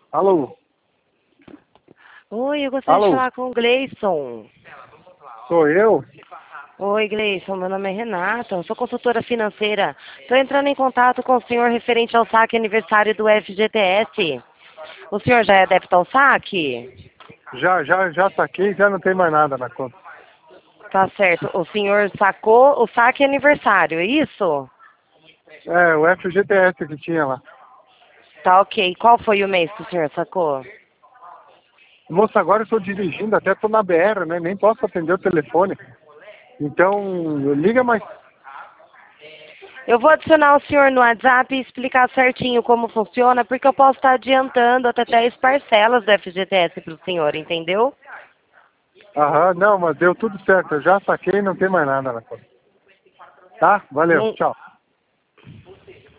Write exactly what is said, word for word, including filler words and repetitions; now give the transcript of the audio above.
Alô? Oi, eu gostaria Alô? de falar com o Gleison. Sou eu? Oi, Gleison, meu nome é Renata, eu sou consultora financeira. Estou entrando em contato com o senhor referente ao saque aniversário do F G T S. O senhor já é adepto ao saque? Já, já, já saquei, já não tem mais nada na conta. Tá certo. O senhor sacou o saque aniversário, é isso? É, o F G T S que tinha lá. Tá ok. Qual foi o mês que o senhor sacou? Moça, agora eu estou dirigindo, até estou na B R, né? Nem posso atender o telefone. Então, liga mais. Eu vou adicionar o senhor no WhatsApp e explicar certinho como funciona, porque eu posso estar adiantando até dez parcelas do F G T S para o senhor, entendeu? Aham, não, mas deu tudo certo. Eu já saquei e não tem mais nada na conta. Tá? Valeu, Não, tchau.